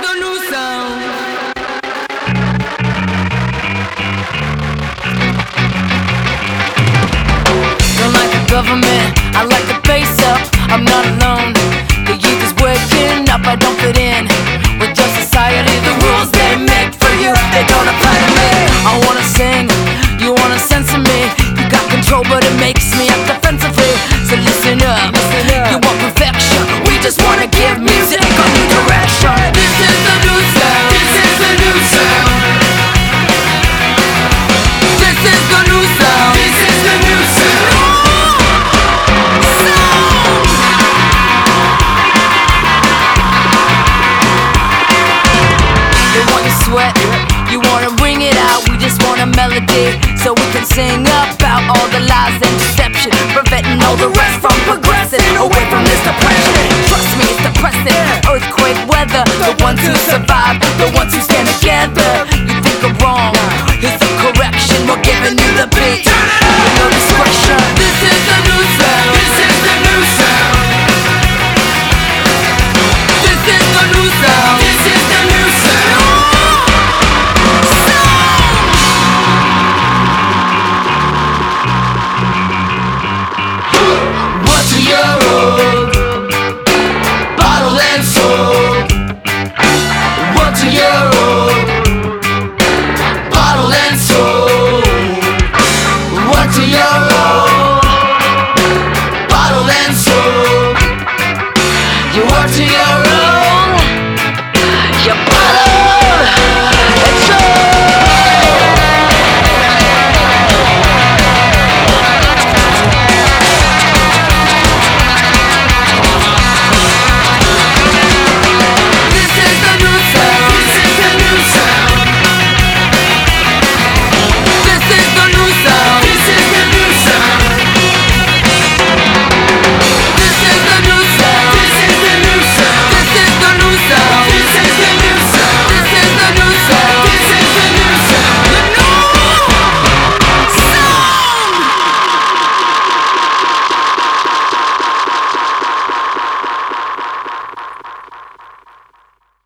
the new sound. Don't like the government, I like the face up. I'm not alone. The youth is waking up, I don't fit in with your society. The rules they make for you, they don't apply to me. I wanna sing, you wanna censor me. You got control but it makes me act defensively. So listen up, you want perfection, we just wanna give music a new direction. This is the new sound, this is the new sound. This is the new sound, this is the new sound. They want you sweat, you wanna bring it out. We just want a melody so we can sing about all the lies and deception, preventing all the rest from progressing away from this depression. Trust me, it's depressing. Earthquake weather, the ones who survive, the ones who stand together. You think I'm wrong, here's the correction. We're giving you the beat with no discretion.